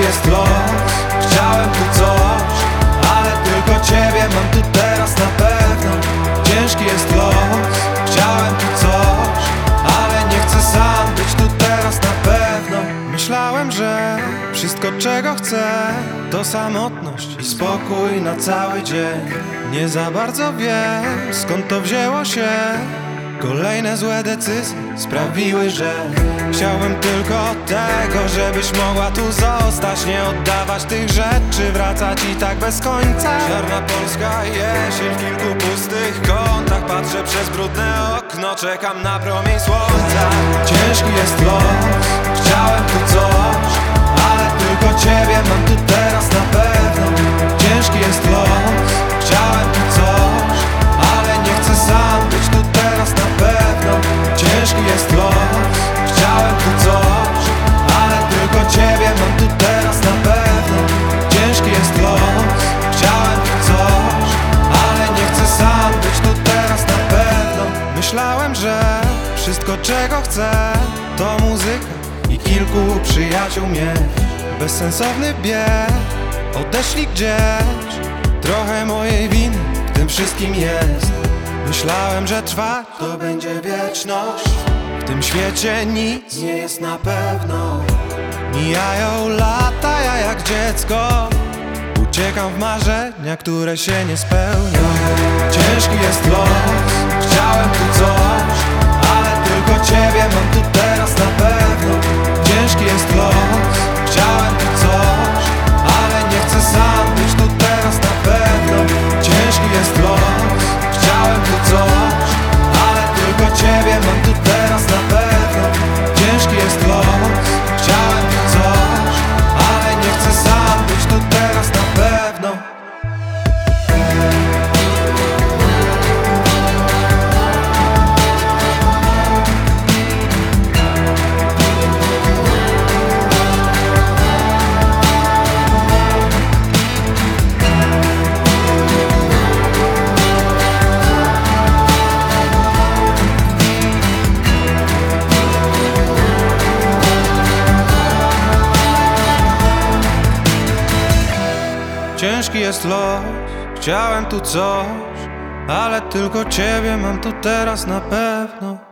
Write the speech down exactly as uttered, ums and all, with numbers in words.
jest los, chciałem tu coś, ale tylko ciebie mam tu teraz na pewno. Ciężki jest los, chciałem tu coś, ale nie chcę sam być tu teraz na pewno. Myślałem, że wszystko czego chcę to samotność i spokój na cały dzień. Nie za bardzo wiem skąd to wzięło się. Kolejne złe decyzje sprawiły, że chciałem tylko tego, żebyś mogła tu zostać. Nie oddawać tych rzeczy, wracać i tak bez końca. Czarna polska jesień w kilku pustych kątach. Patrzę przez brudne okno, czekam na promień słońca. Ciężki jest los, chciałem tu coś, ale tylko ciebie mam tu teraz na pewno. Ciężki jest los, chciałem tu coś, ale nie chcę sam być tu teraz na pewno. Ciężki jest los, chciałem tu coś, ale tylko ciebie mam tu teraz na pewno. Ciężki jest los, chciałem tu coś, ale nie chcę sam być tu teraz na pewno. Myślałem, że wszystko czego chcę to muzyka i kilku przyjaciół mnie. Bezsensowny bieg, odeszli gdzieś. Trochę mojej winy w tym wszystkim jest. Myślałem, że trwa to będzie wieczność. W tym świecie nic nie jest na pewno. Mijają lata, ja jak dziecko uciekam w marzenia, które się nie spełnią. Ciężki jest los, chciałem tu coś, ale tylko ciebie mam tu teraz na pewno. Ciężki jest los, chciałem tu coś, ale nie chcę sam być tu teraz na pewno. Ciężki jest los, chciałem tu coś, ale tylko ciebie mam tu teraz na pewno. Ciężki jest los, chciałem tu coś, ale nie chcę sam być tu teraz na pewno. Ciężki jest los, chciałem tu coś, ale tylko ciebie mam tu teraz na pewno.